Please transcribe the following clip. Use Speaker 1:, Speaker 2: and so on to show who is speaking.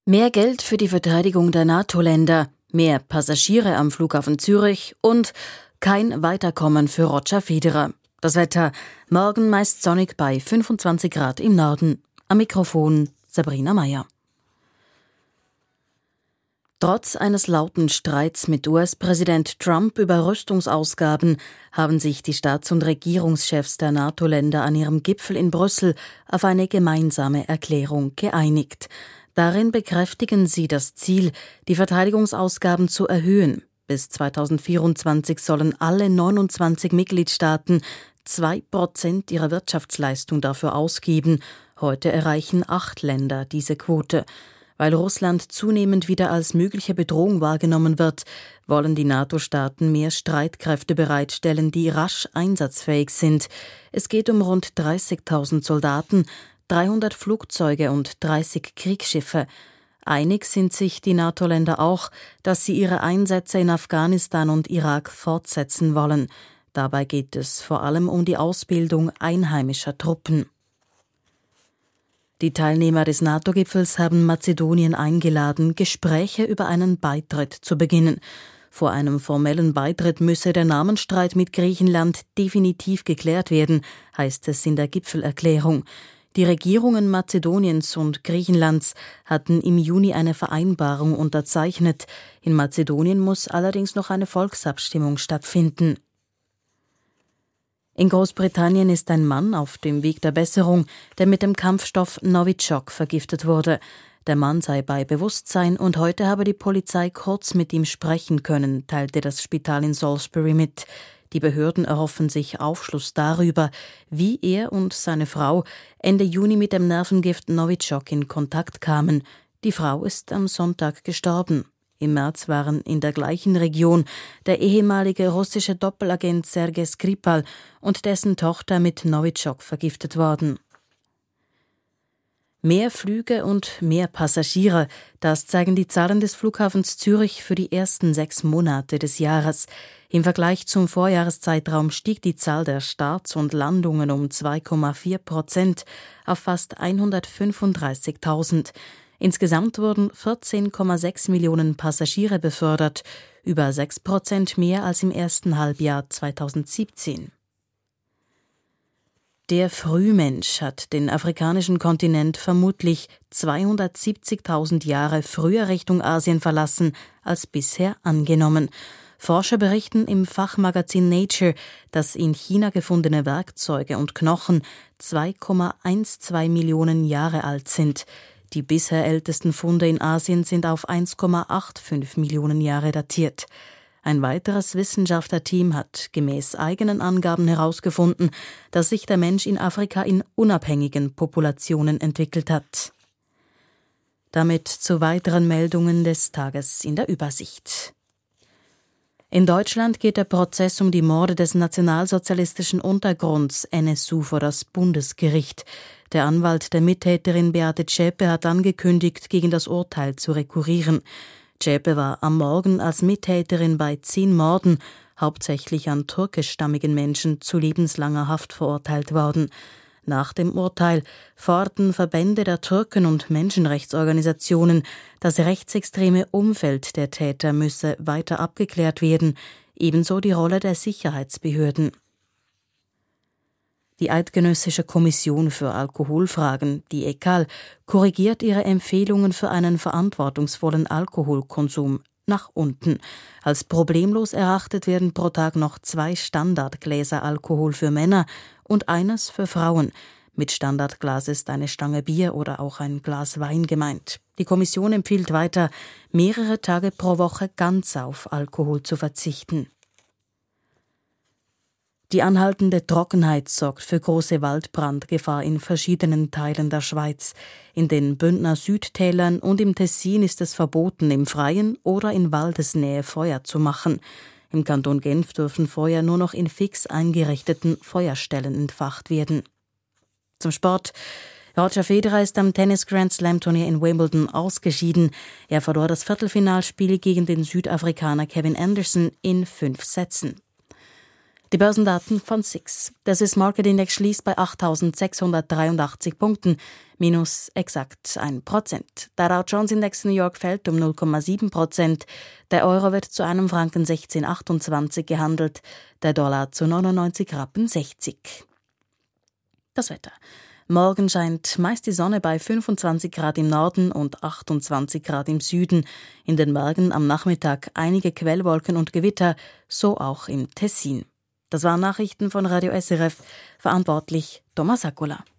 Speaker 1: Mehr Geld für die Verteidigung der NATO-Länder, mehr Passagiere am Flughafen Zürich und kein Weiterkommen für Roger Federer. Das Wetter: morgen meist sonnig bei 25 Grad im Norden. Am Mikrofon Sabrina Meyer. Trotz eines lauten Streits mit US-Präsident Trump über Rüstungsausgaben haben sich die Staats- und Regierungschefs der NATO-Länder an ihrem Gipfel in Brüssel auf eine gemeinsame Erklärung geeinigt. Darin bekräftigen sie das Ziel, die Verteidigungsausgaben zu erhöhen. Bis 2024 sollen alle 29 Mitgliedstaaten 2% ihrer Wirtschaftsleistung dafür ausgeben. Heute erreichen 8 Länder diese Quote. Weil Russland zunehmend wieder als mögliche Bedrohung wahrgenommen wird, wollen die NATO-Staaten mehr Streitkräfte bereitstellen, die rasch einsatzfähig sind. Es geht um rund 30.000 Soldaten, 300 Flugzeuge und 30 Kriegsschiffe. Einig sind sich die NATO-Länder auch, dass sie ihre Einsätze in Afghanistan und Irak fortsetzen wollen. Dabei geht es vor allem um die Ausbildung einheimischer Truppen. Die Teilnehmer des NATO-Gipfels haben Mazedonien eingeladen, Gespräche über einen Beitritt zu beginnen. Vor einem formellen Beitritt müsse der Namensstreit mit Griechenland definitiv geklärt werden, heißt es in der Gipfelerklärung. Die Regierungen Mazedoniens und Griechenlands hatten im Juni eine Vereinbarung unterzeichnet. In Mazedonien muss allerdings noch eine Volksabstimmung stattfinden. In Großbritannien ist ein Mann auf dem Weg der Besserung, der mit dem Kampfstoff Novichok vergiftet wurde. Der Mann sei bei Bewusstsein und heute habe die Polizei kurz mit ihm sprechen können, teilte das Spital in Salisbury mit. Die Behörden erhoffen sich Aufschluss darüber, wie er und seine Frau Ende Juni mit dem Nervengift Novichok in Kontakt kamen. Die Frau ist am Sonntag gestorben. Im März waren in der gleichen Region der ehemalige russische Doppelagent Sergei Skripal und dessen Tochter mit Novichok vergiftet worden. Mehr Flüge und mehr Passagiere, das zeigen die Zahlen des Flughafens Zürich für die ersten 6 Monate des Jahres. Im Vergleich zum Vorjahreszeitraum stieg die Zahl der Starts und Landungen um 2,4% auf fast 135.000. Insgesamt wurden 14,6 Millionen Passagiere befördert, über 6% mehr als im ersten Halbjahr 2017. Der Frühmensch hat den afrikanischen Kontinent vermutlich 270.000 Jahre früher Richtung Asien verlassen als bisher angenommen. Forscher berichten im Fachmagazin Nature, dass in China gefundene Werkzeuge und Knochen 2,12 Millionen Jahre alt sind. Die bisher ältesten Funde in Asien sind auf 1,85 Millionen Jahre datiert. Ein weiteres Wissenschaftlerteam hat gemäß eigenen Angaben herausgefunden, dass sich der Mensch in Afrika in unabhängigen Populationen entwickelt hat. Damit zu weiteren Meldungen des Tages in der Übersicht. In Deutschland geht der Prozess um die Morde des nationalsozialistischen Untergrunds NSU vor das Bundesgericht. Der Anwalt der Mittäterin Beate Zschäpe hat angekündigt, gegen das Urteil zu rekurrieren. Zschäpe war am Morgen als Mittäterin bei 10 Morden, hauptsächlich an türkischstammigen Menschen, zu lebenslanger Haft verurteilt worden. Nach dem Urteil forderten Verbände der Türken und Menschenrechtsorganisationen, das rechtsextreme Umfeld der Täter müsse weiter abgeklärt werden, ebenso die Rolle der Sicherheitsbehörden. Die Eidgenössische Kommission für Alkoholfragen, die ECAL, korrigiert ihre Empfehlungen für einen verantwortungsvollen Alkoholkonsum nach unten. Als problemlos erachtet werden pro Tag noch 2 Standardgläser Alkohol für Männer und eines für Frauen. Mit Standardglas ist eine Stange Bier oder auch ein Glas Wein gemeint. Die Kommission empfiehlt weiter, mehrere Tage pro Woche ganz auf Alkohol zu verzichten. Die anhaltende Trockenheit sorgt für große Waldbrandgefahr in verschiedenen Teilen der Schweiz. In den Bündner Südtälern und im Tessin ist es verboten, im Freien oder in Waldesnähe Feuer zu machen. Im Kanton Genf dürfen Feuer nur noch in fix eingerichteten Feuerstellen entfacht werden. Zum Sport. Roger Federer ist am Tennis-Grand-Slam-Turnier in Wimbledon ausgeschieden. Er verlor das Viertelfinalspiel gegen den Südafrikaner Kevin Anderson in 5 Sätzen. Die Börsendaten von SIX. Der Swiss Market Index schließt bei 8.683 Punkten, minus exakt 1%. Der Dow Jones Index New York fällt um 0,7%. Der Euro wird zu einem Franken 16,28 gehandelt, der Dollar zu 99,60 Rappen. Das Wetter. Morgen scheint meist die Sonne bei 25 Grad im Norden und 28 Grad im Süden. In den Bergen am Nachmittag einige Quellwolken und Gewitter, so auch im Tessin. Das waren Nachrichten von Radio SRF, verantwortlich Thomas Sakula.